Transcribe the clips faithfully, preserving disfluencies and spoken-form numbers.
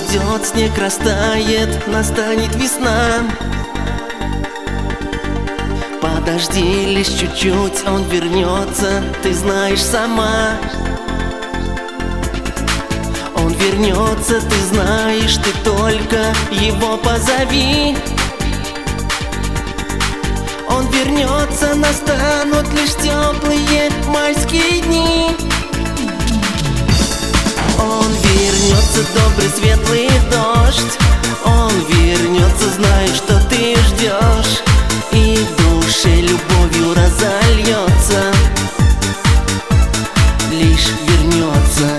уйдет, снег растает, настанет весна. Подожди лишь чуть-чуть, он вернется, ты знаешь сама. Он вернется, ты знаешь, ты только его позови. Он вернется, настанут лишь теплые майские дни. Он вернется, добрый светлый дождь. Он вернется, знаю, что ты ждешь, и в душе любовью разольется. Лишь вернется.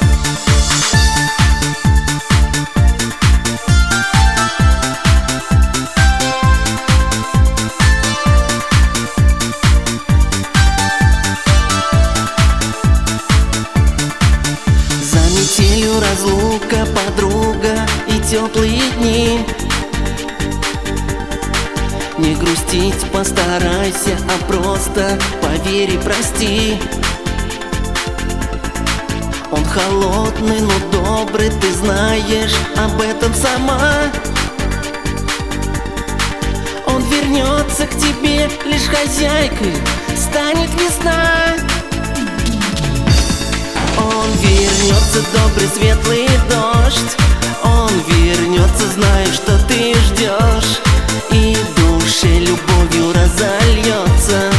Разлука, подруга и теплые дни. Не грустить постарайся, а просто поверь и прости. Он холодный, но добрый, ты знаешь об этом сама. Он вернется к тебе, лишь хозяйкой станет весна. Он вернется, добрый светлый дождь. Он вернется, знаю, что ты ждешь, и в душе любовью разольется.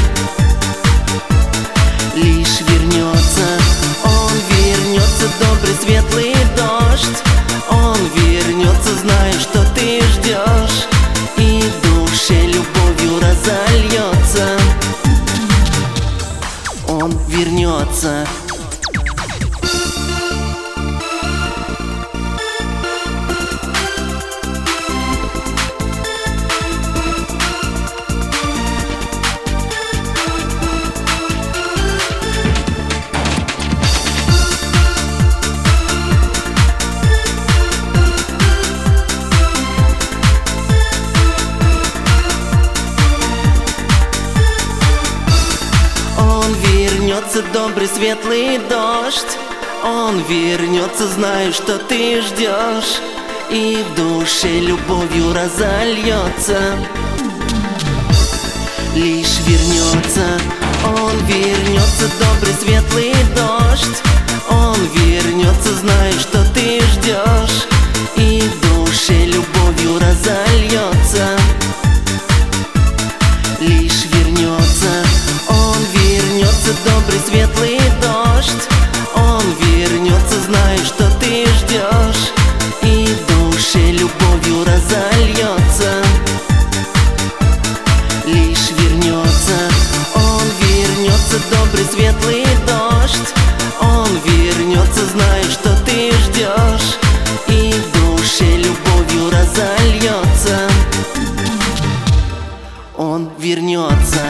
Лишь вернется. Он вернется, добрый светлый дождь. Он вернется, знаю, что ты ждешь, и в душе любовью разольется. Он вернется. Вернется, добрый светлый дождь. Он вернется, знаю, что ты ждешь, и в душе любовью разольется. Лишь вернется. Он вернется, добрый светлый дождь. Он вернется, знаю, что ты ждешь, и в душе любовью разольется. Лишь вернется. Он вернется, добрый светлый дождь. Он вернется, знаю, что ты ждешь, и в душе любовью разольется. Лишь вернется. Он вернется, добрый светлый дождь. Он вернется, знаю, что ты ждешь, и в душе любовью разольется. Он вернется.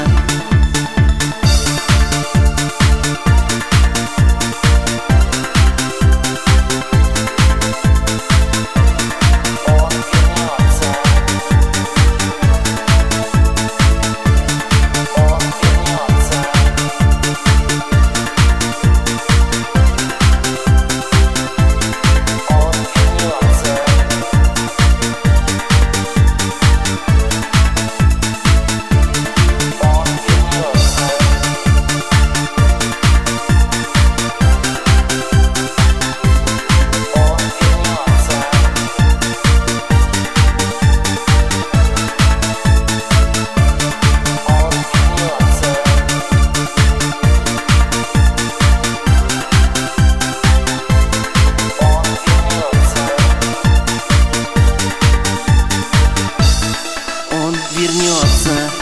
Вернется.